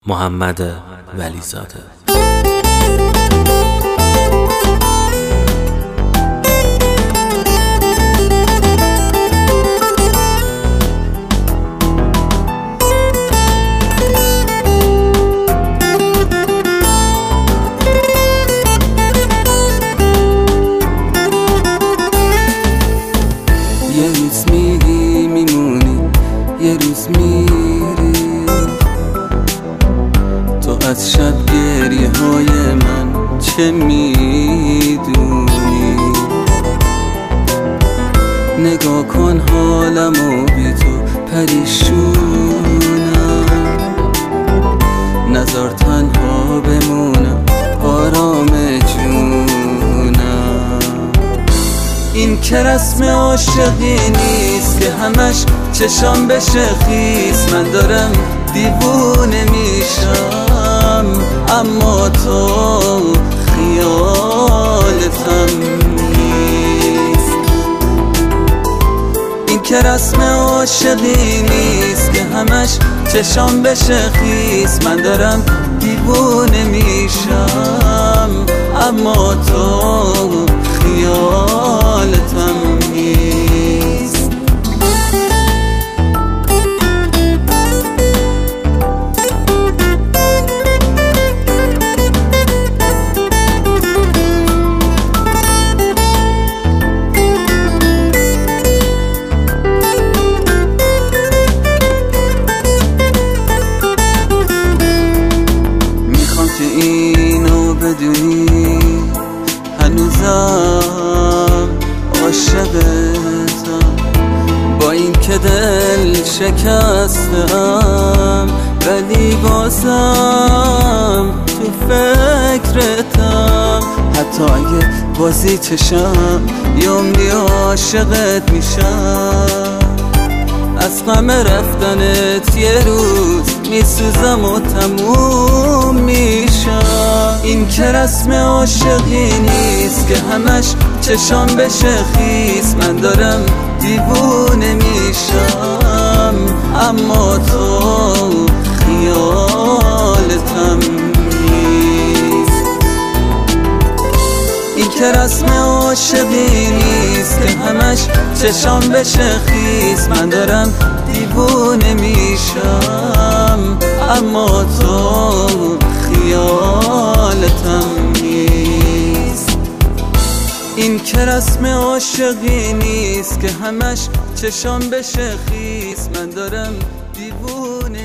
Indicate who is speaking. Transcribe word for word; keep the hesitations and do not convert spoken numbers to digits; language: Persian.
Speaker 1: محمد ولیزاده.
Speaker 2: یه روز میری میمونی، یه روز میری، تو از شب گریه های من چه میدونی؟ نگاه کن حالمو بی تو پریشونم، نذار تنها بمونم آرام جونم. این که رسم عاشقی نیست که همش چشام بشه خیس، من دارم دیوونه میشم اما تو خیالتم نیست. این که رسم عاشقی نیست که همش چشام بشه خیس، من دارم دیوونه میشم اما تو خیالتم نیست. میخوام که اینو بدونی، هنوزم عاشقتم، با این که دل شکستم ولی بازم تو فکرتم. حتی اگه بازی چشم یومی عاشقت میشم، از غم رفتنت یه روز میسوزم و تموم میشم. این که رسم عاشقی نیست که همش چشام بشه خیس، من دارم دیوونه میشم اما تو خیالتم نیست. این که رسم عاشقی نیست که همش چشام بشه خیس، من دارم دیوونه میشم اما تو خیالتم نیست. این که رسم عاشقی نیست که همش چشام بشه خیس، من دارم دیوونه